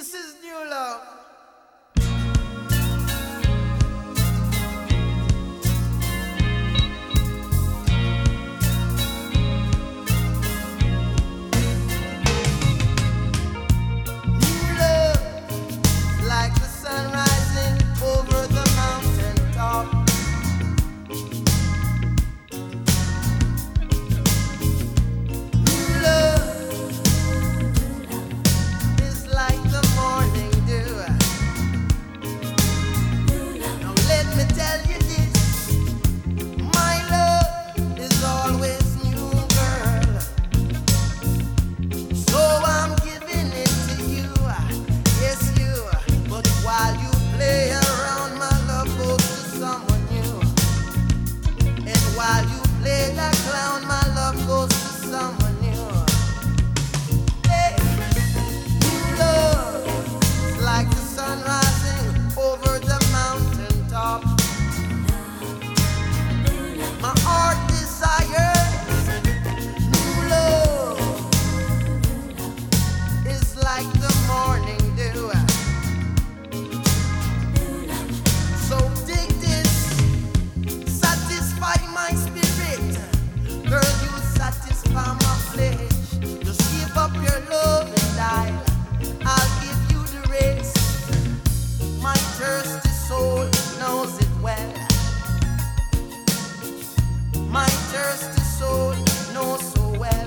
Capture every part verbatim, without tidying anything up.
This is new love. New love, like the sun rising over the mountain top. New love is like the morning dew. Now let me tell you this, my love is always new, girl. So I'm giving it to you, yes you. But while you play around, my love goes to someone new. And while you play that clown, my love goes to someone new. Hey, new love is like the sun rising over the mountain top. My heart desires new love is like the morning dew. So dig this, satisfy my spirit, girl, you satisfy my flesh. Just give up your love and die, I'll give you the rest. My thirsty soul knows it well. My thirsty soul knows so well.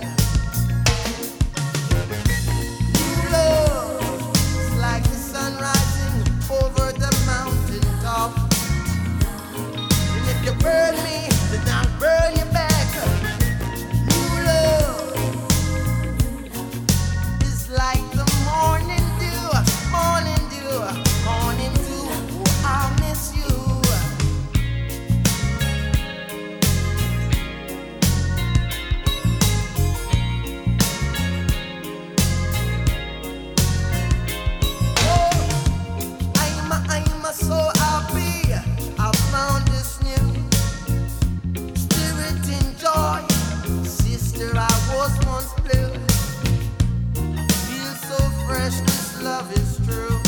New love is like the sun rising over the mountain top. And if you burn me, then I'll burn you back. New love is like the morning dew, morning dew, morning dew. Oh, I miss you. Oh, I'm, I'm so happy I found this new spirit in joy. Sister, I was once blue. Feel so fresh, this love is true.